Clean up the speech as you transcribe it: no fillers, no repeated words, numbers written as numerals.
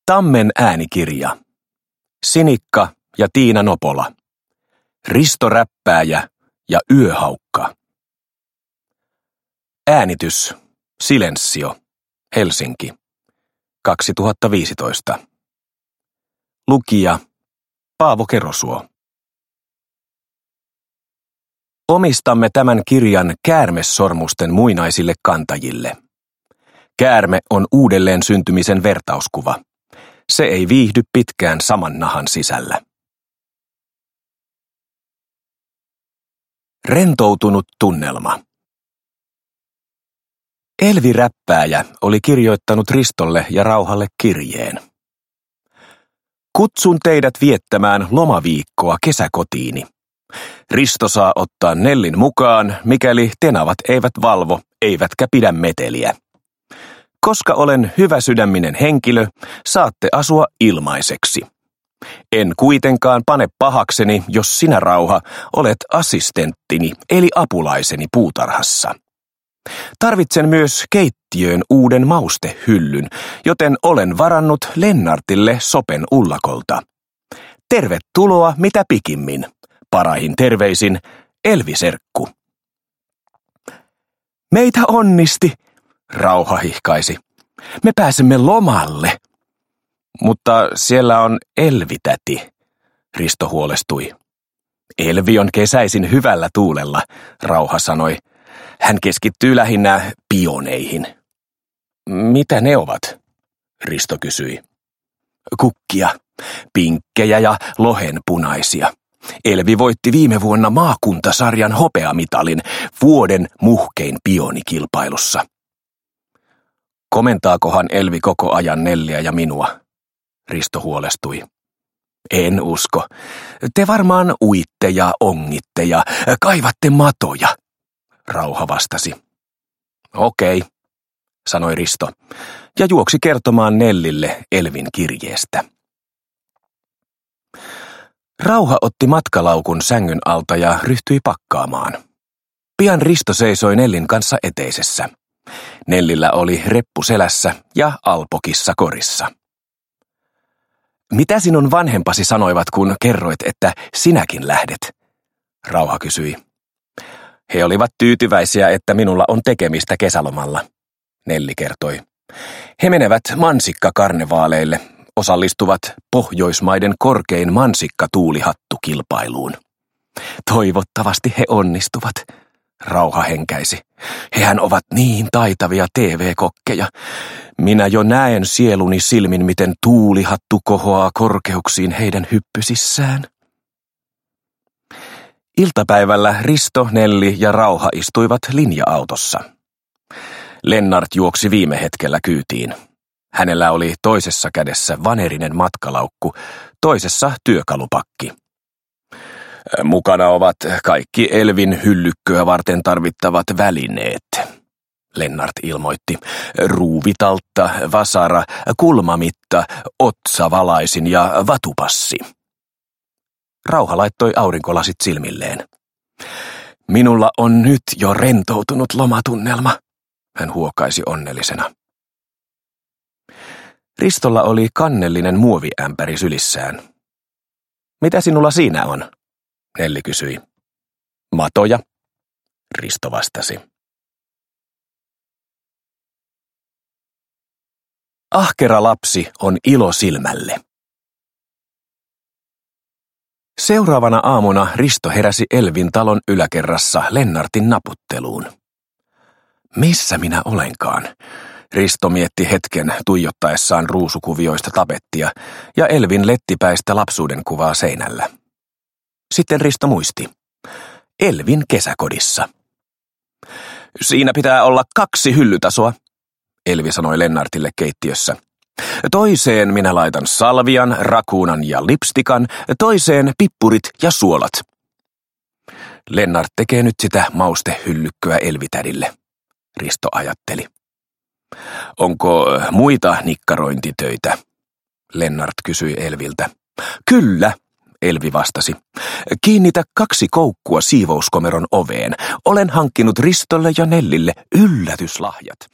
Tammen äänikirja. Sinikka ja Tiina Nopola. Risto Räppääjä ja Yöhaukka. Äänitys. Silensio. Helsinki. 2015. Lukija. Paavo Kerosuo. Omistamme tämän kirjan käärmesormusten muinaisille kantajille. Käärme on uudelleen syntymisen vertauskuva. Se ei viihdy pitkään saman nahan sisällä. Rentoutunut tunnelma. Elvi Räppääjä oli kirjoittanut Ristolle ja Rauhalle kirjeen. Kutsun teidät viettämään lomaviikkoa kesäkotiini. Risto saa ottaa Nellin mukaan, mikäli tenavat eivät valvo, eivätkä pidä meteliä. Koska olen hyväsydäminen henkilö, saatte asua ilmaiseksi. En kuitenkaan pane pahakseni, jos sinä, Rauha, olet assistenttini eli apulaiseni puutarhassa. Tarvitsen myös keittiöön uuden maustehyllyn, joten olen varannut Lennartille sopen ullakolta. Tervetuloa mitä pikimmin. Parahin terveisin, Elvi Serkku. Meitä onnisti, Rauha hihkaisi. Me pääsemme lomalle. Mutta siellä on Elvi-täti, Risto huolestui. Elvi on kesäisin hyvällä tuulella, Rauha sanoi. Hän keskittyy lähinnä pioneihin. Mitä ne ovat? Risto kysyi. Kukkia, pinkkejä ja lohenpunaisia. Elvi voitti viime vuonna maakuntasarjan hopeamitalin vuoden muhkein pionikilpailussa. Komentaakohan Elvi koko ajan Nelliä ja minua? Risto huolestui. En usko. Te varmaan uitte ja ongitte ja kaivatte matoja, Rauha vastasi. Okei, sanoi Risto ja juoksi kertomaan Nellille Elvin kirjeestä. Rauha otti matkalaukun sängyn alta ja ryhtyi pakkaamaan. Pian Risto seisoi Nellin kanssa eteisessä. Nellillä oli reppu selässä ja alpokissa korissa. Mitä sinun vanhempasi sanoivat, kun kerroit, että sinäkin lähdet? Rauha kysyi. He olivat tyytyväisiä, että minulla on tekemistä kesälomalla, Nelli kertoi. He menevät mansikkakarnevaaleille, osallistuvat Pohjoismaiden korkein mansikkatuulihattukilpailuun. Toivottavasti he onnistuvat, Rauha henkäisi. Hehän ovat niin taitavia TV-kokkeja. Minä jo näen sieluni silmin, miten tuulihattu kohoaa korkeuksiin heidän hyppysissään. Iltapäivällä Risto, Nelli ja Rauha istuivat linja-autossa. Lennart juoksi viime hetkellä kyytiin. Hänellä oli toisessa kädessä vanerinen matkalaukku, toisessa työkalupakki. Mukana ovat kaikki Elvin hyllykköä varten tarvittavat välineet, Lennart ilmoitti. Ruuvitaltta, vasara, kulmamitta, otsavalaisin ja vatupassi. Rauha laittoi aurinkolasit silmilleen. Minulla on nyt jo rentoutunut lomatunnelma, hän huokaisi onnellisena. Ristolla oli kannellinen muoviämpäri sylissään. Mitä sinulla siinä on? Nelli kysyi. Matoja, Risto vastasi. Ahkera lapsi on ilo silmälle. Seuraavana aamuna Risto heräsi Elvin talon yläkerrassa Lennartin naputteluun. Missä minä olenkaan? Risto mietti hetken tuijottaessaan ruusukuvioista tapettia ja Elvin lettipäistä lapsuuden kuvaa seinällä. Sitten Risto muisti. Elvin kesäkodissa. Siinä pitää olla 2 hyllytasoa, Elvi sanoi Lennartille keittiössä. Toiseen minä laitan salvian, rakuunan ja lipstikan, toiseen pippurit ja suolat. Lennart tekee nyt sitä maustehyllykköä Elvitädille, Risto ajatteli. Onko muita nikkarointitöitä? Lennart kysyi Elviltä. Kyllä, Elvi vastasi. Kiinnitä 2 koukkua siivouskomeron oveen. Olen hankkinut Ristolle ja Nellille yllätyslahjat.